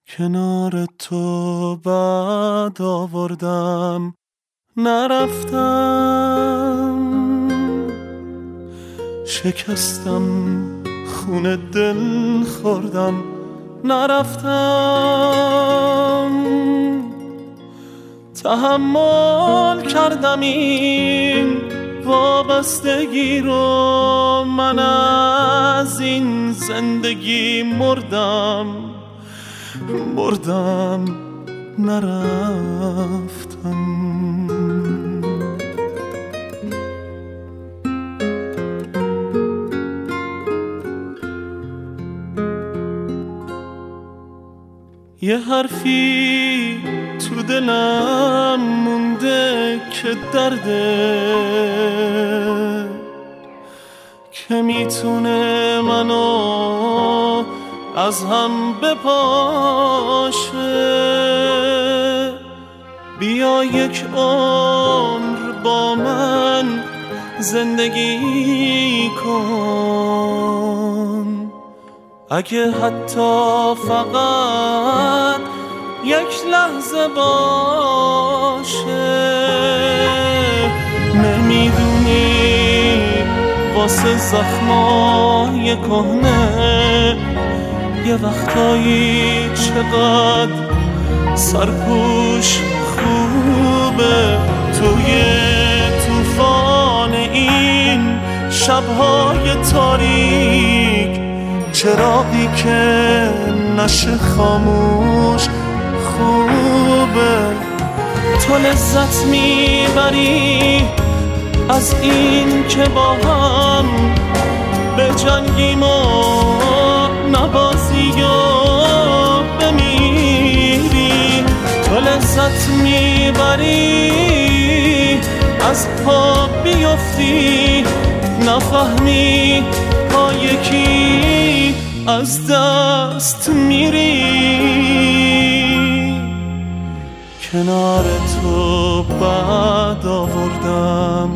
کنار تو بعد آوردم نرفتم، شکستم خون دل خوردم نرفتم، تحمل کردم این وابستگی رو، من از این زندگی مردم نرفتم. یه حرفی تو دلم مونده که درده، که میتونه منو از هم بپاشه. بیا یک عمر با من زندگی کن، اگه حتی فقط یک لحظه باشه. نمیدونی واسه زخمای کهنه یه وقتایی چقدر سرپوش خوبه، توی طوفان این شبهای تاریک چراغی که نشه خاموش خوبه. تو لذت میبری از این که با هم به جنگیم و نبازی و بمیری. تو لذت میبری از پا بیفتی، نفهمی پا یکی از دست میری. کنار تو بعد آوردم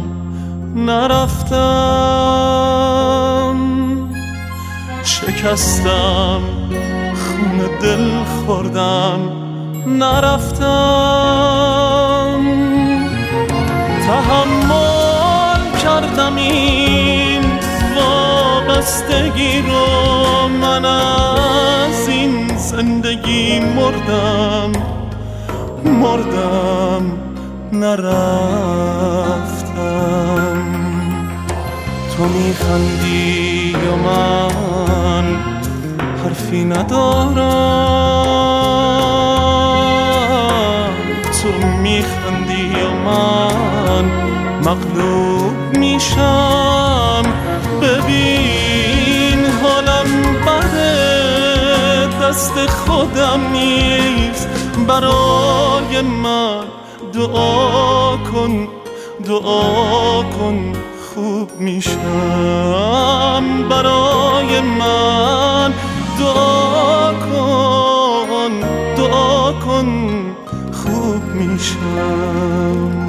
نرفتم، شکستم خون دل خوردم نرفتم، تحمل کردم این وابستگی رو، من از این زندگی مردم نرفتم. تو میخندی و من حرفی ندارم، تو میخندی و من مغلوب میشم. ببین حالم بده، دست خودم نیست، برای من دعا کن خوب میشم. برای من دعا کن خوب میشم.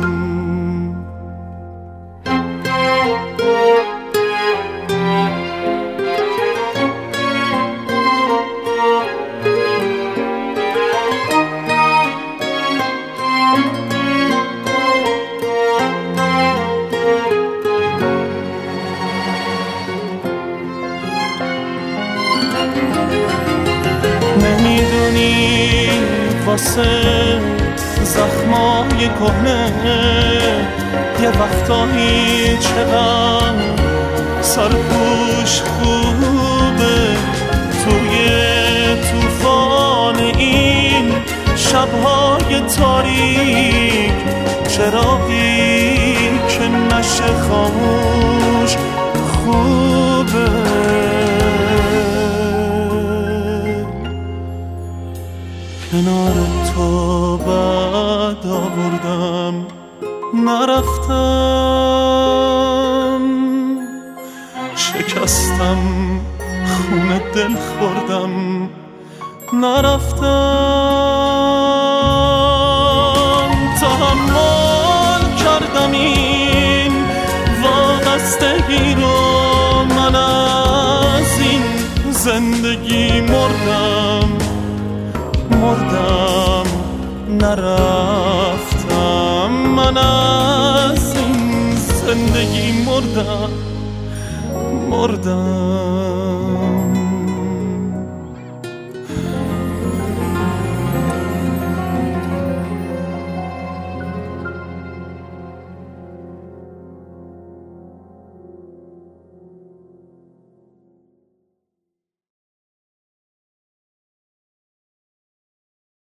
نمیدونی واسه زخمای کهنه یه وقتایی چقدر سرپوش خوبه، توی طوفان این شبهای تاریک چراغی که نشه خاموش خوبه. کنار تو بعد آوردم نرفتم، شکستم خون دل خوردم نرفتم، تحمل کردم این وابستگی رو، من از این زندگی مردم مردم نرفتم، من از این زندگی مردم